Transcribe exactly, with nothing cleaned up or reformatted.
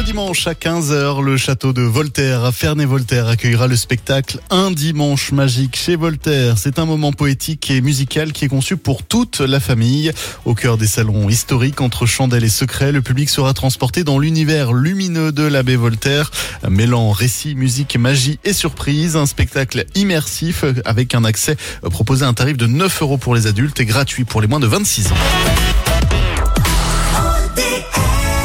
dimanche à quinze heures, le château de Voltaire à Ferney-Voltaire accueillera le spectacle Un dimanche magique chez Voltaire. C'est un moment poétique et musical qui est conçu pour toute la famille. Au cœur des salons historiques, entre chandelles et secrets, le public sera transporté dans l'univers lumineux de l'abbé Voltaire, mêlant récit, musique, magie et surprise. Un spectacle immersif avec un accès proposé à un tarif de neuf euros pour les adultes et gratuit pour les moins de vingt-six ans.